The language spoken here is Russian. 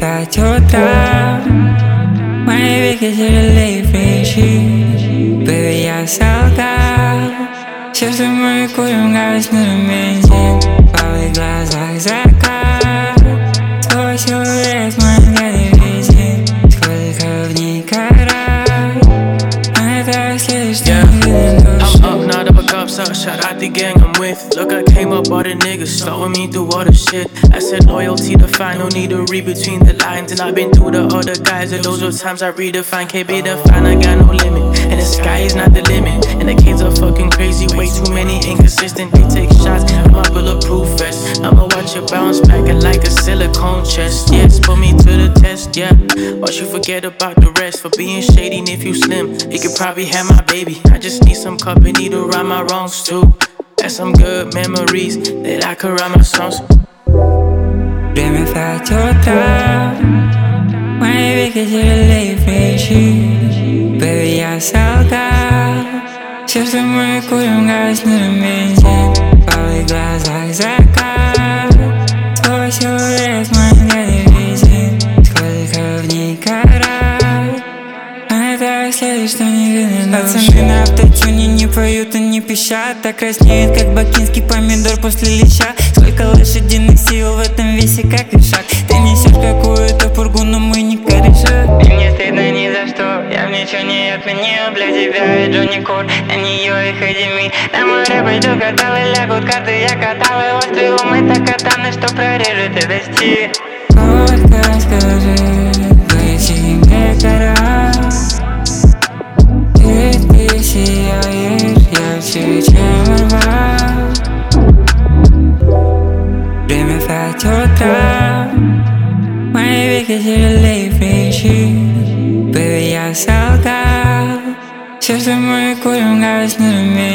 5 утра, мои веки тяжелее плечи. Baby, я солгал, все, что мы курим, гаснет бензин. В алых глазах закат, твой силуэт в моем взгляде виден. Сколько в ней карат, но это следует, что не видно души. I'm up, not up a cup, so shout out the gang I'm with. Look, I came up, all the niggas slowing me through all the shit. I said loyalty to find, no need to read between the lines. And I've been through the other guys, and those were times I redefine. Can't be defined, I got no limit. And the sky is not the limit. And the kids are fucking crazy, way too many inconsistent. They take shots, I'm a bulletproof vest. I'ma watch it bounce back like a silicone chest. Yes, put me to the test, yeah. Watch you forget about the rest. For being shady, and if you slim, you could probably have my baby. I just need some company to right my wrongs too. That's some good memories that I could write my songs. Время 5 утра, мои веки тяжелее плечи. Baby, я солгал, все, что мы курим, гаснет бензин. В алых глазах закат, твой силуэт в моем взгляде виден. Сколько в ней карат, но это следует, что не видно души. Пацаны на автотюне не поют и не пищат, так краснеют, как бакинский помидор после леща. Сколько лошадиных сил в этом весе, как и шаг. Ты несешь какую-то пургу, но мы не корешат. И мне стыдно ни за что, я ничего не отменил. Для тебя и Джонни Кор, на нее и Хэдди. На море пойду, каталы лягут карты, я катал его стрелом. Это катаны, что прорежет этот стиль. Только скажи, пояси мне гора. Ты сияешь ярче, чем рва. Время 5 утра, мои веки тяжелее плечи. Baby, я солгал, все, что мы курим, гаснет.